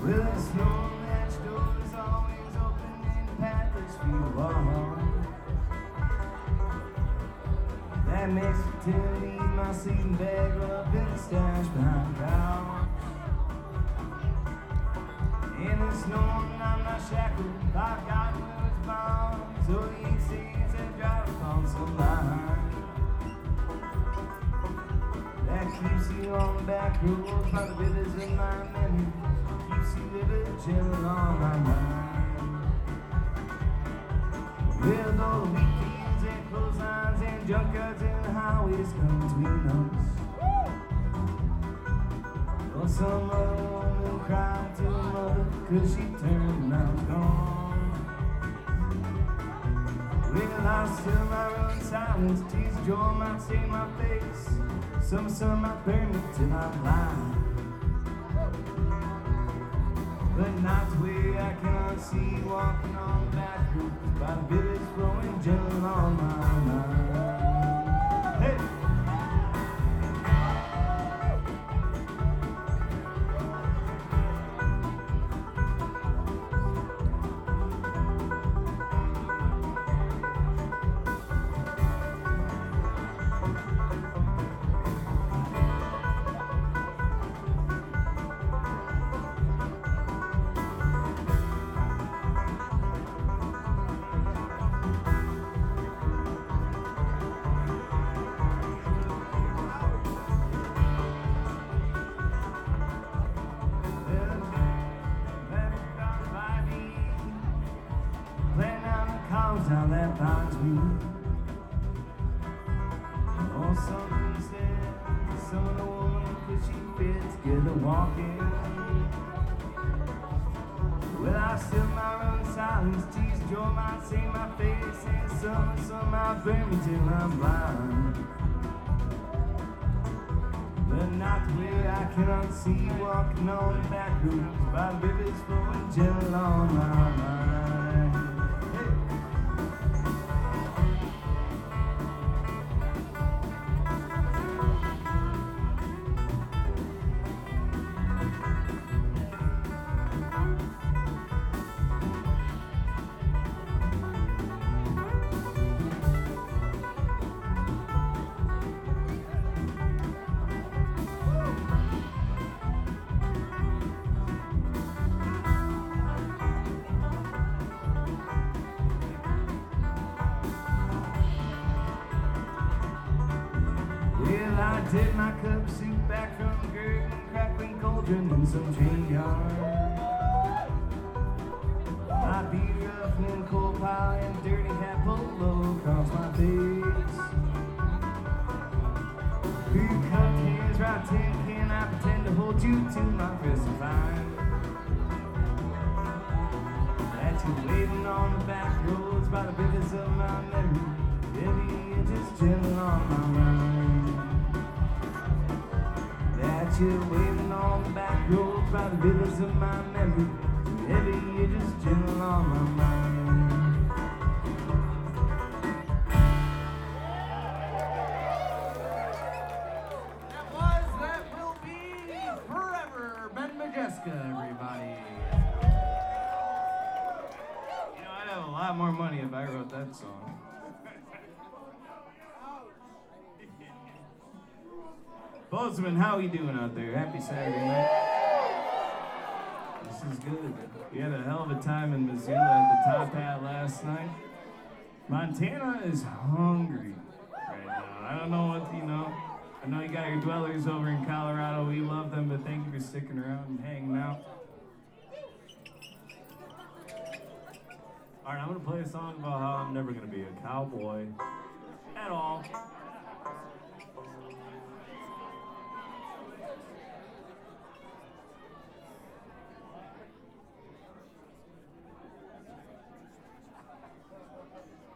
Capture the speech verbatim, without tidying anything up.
Well, the snow hatch door is always open in paddlers feel warm. That makes me tell leave my sleeping bag up in the stash behind the couch. In the snow, I'm not shackled, I've got woods bound, so the E Cs that drive on some line that keeps you on the back roads by the rivers of my memory, keeps you living chilling on my mind. Well, though the weekends and clotheslines and junkyards and the highways come between us, well, some other woman will cry to her mother cause she turned and now gone. Well, I still my own silence, tears of joy might stain my face, some sun might burn me till I'm blind, but not the way I cannot see walking on the back roads by the village flowing gentle on my mind. Hey! Now that binds me, or something said, some of the woman cause she fits together walking. Well, I still my own silence, tease joy might see my face, and some some might burn me till I'm blind, but not the way I cannot see walking on the back roads by the rivers flowing gentle on my mind. Well, I did my cup of soup back from the gurgling, crackling cauldron in some train yard. My beat rough and coal pile and dirty hat pulled low across my face. Who cut cans, right tin can, I pretend to hold you to my wrist and find that you're waiting on the back roads by the rivers of my memory, baby, you're just chilling on my mind. That you're waiting on the back roads by the rivers of my memory, baby, you're just chilling on my mind. That was, that will be forever, Ben Majeska, everybody. You know, I'd have a lot more money if I wrote that song. Bozeman, how we doing out there? Happy Saturday night. This is good. We had a hell of a time in Missoula at the Top Hat last night. Montana is hungry right now. I don't know what, you know. I know you got your dwellers over in Colorado. We love them, but thank you for sticking around and hanging out. All right, I'm going to play a song about how I'm never going to be a cowboy at all.